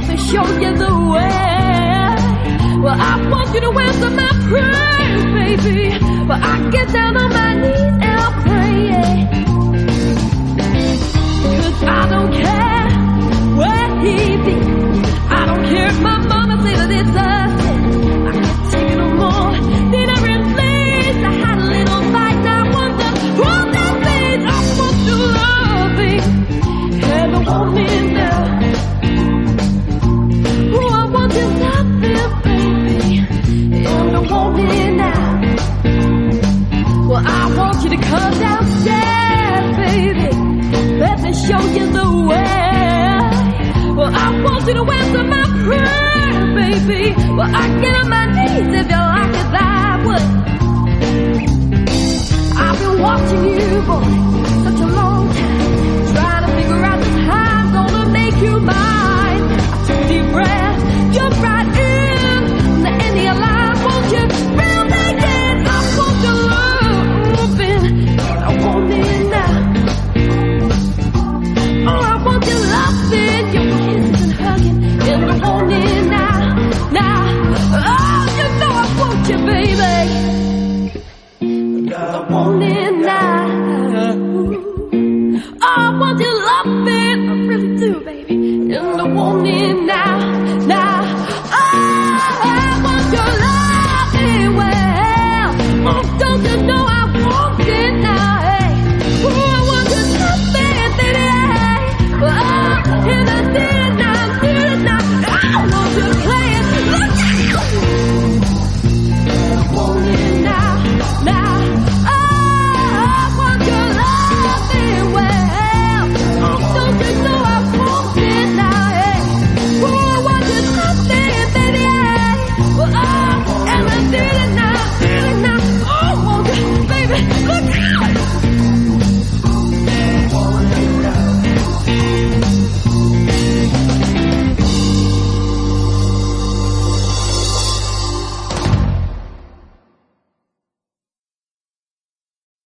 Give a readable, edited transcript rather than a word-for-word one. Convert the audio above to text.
let me show you the way. Well, I want you to answer my prayers, baby. Well, I get down on my knees and I'll pray. 'Cause I don't care where he be. I don't care if my mama say that it's a sin. I can't take it no more. Dinner in place. I had a little fight. Now I want to prove that things. I want to love it. And I want it now. Oh, I want to love it, baby. And I want it now. Well, I want you to come downstairs, baby. Let me show you the way. Well, I want you to answer my prayer, baby. Well, I get on my knees if you like it that way. I've been watching you, boy, such a long time, trying to figure out just how I'm gonna make you mine. I took a deep breath, you're right in the end of your life. Won't you feel me again? I want your loving, and I want it now. Oh, I want your loving, your kisses and hugging, and I want it now, now. Oh, you know I want you, baby. I want it now. Oh, I want your love.